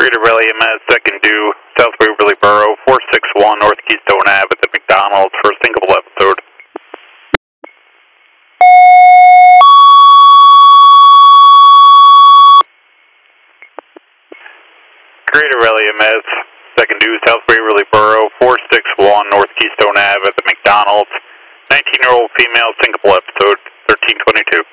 Greater Rally MS, second due, South Waverly Borough, 461 North Keystone Ave at the McDonald's for a single episode. Greater Rally MS, second due, South Waverly Borough, 461 North Keystone Ave at the McDonald's. 19-year-old female, single episode, 1322.